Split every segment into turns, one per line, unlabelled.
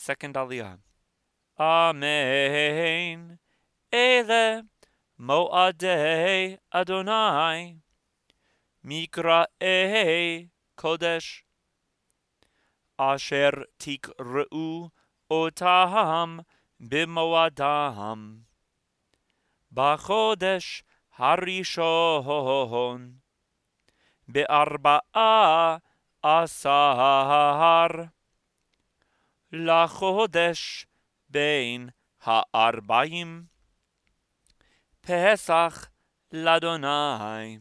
second Aliyah. Amen. Ele mo'adei Adonai, mikra'ei kodesh, asher tikra'u otam b'mo'adam, b'chodesh harishon, be'arba'a asar, לחודש בין הארבעים, פסח לאדוני.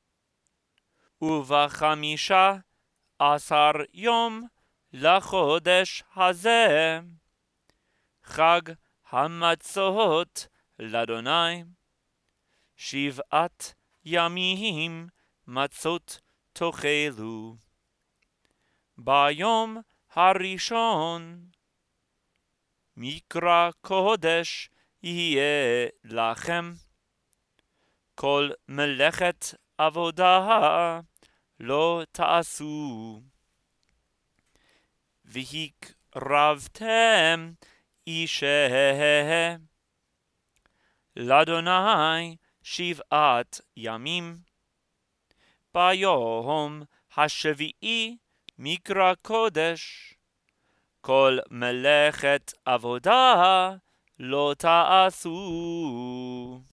ובחמישה עשר יום לחודש הזה, חג המצות לאדוני, 7 ימים מצות תאכלו. ביום הראשון מקרא קודש יהיה לכם, כל מלאכת עבודה לא תעשו. והקרבתם אישה לאדוני 7 ימים, ביום השביעי מקרא קודש, כל מלאכת עבודה לא תעשו.